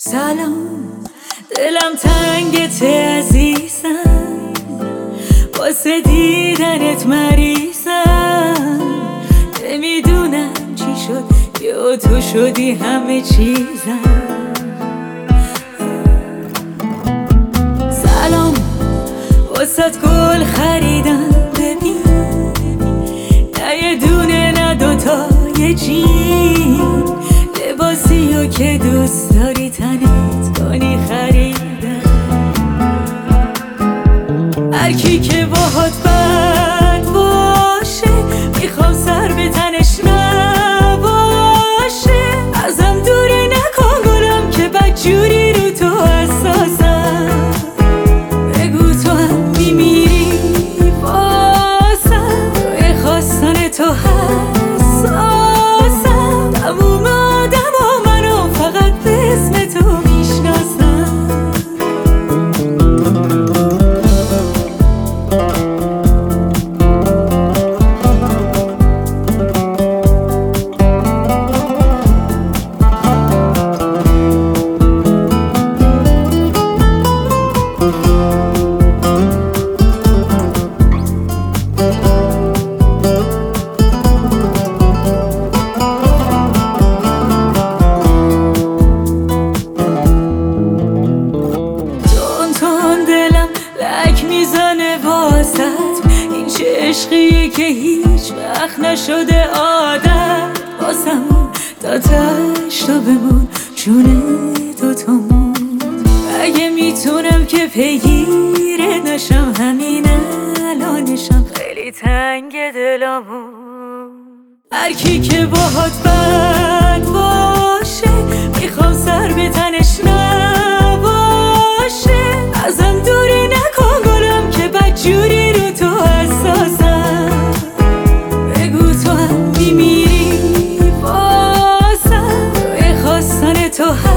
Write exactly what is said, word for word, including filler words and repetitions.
سلام، دلم تنگت عزیزم، واسه دیدنت مریضم. نمیدونم چی شد یا تو شدی همه چیزم. سلام، واسه گل خریدم، ببین نه یه دونه نه دوتا، یه جین لباسی رو که دوست داری تنت کنی خریدم. هرکی که باهات بد باشه میخوام سر به تنش نباشه. ازم دوری نکن گلم که بدجوری رو تو حساسم. بگو تو هم میمیری باسم، توی خواستن تو حساسم. تموم آدم ها منو فقط به اسم تو میشناسم. این چه عشقیه که هیچ وقت نشده عادت واسمون، تا تش تا بمون جونه دوتامون. اگه میتونم که پیگیرت نشم، همین الانشم خیلی تنگ دلمون. هرکی که باهات بد باشه میخوام سر به تنش نباشه. ازم دوری نکن گلم که بدجوری رو تو حساسم. بگو تو هم میمیری باسم، توی خواستن تو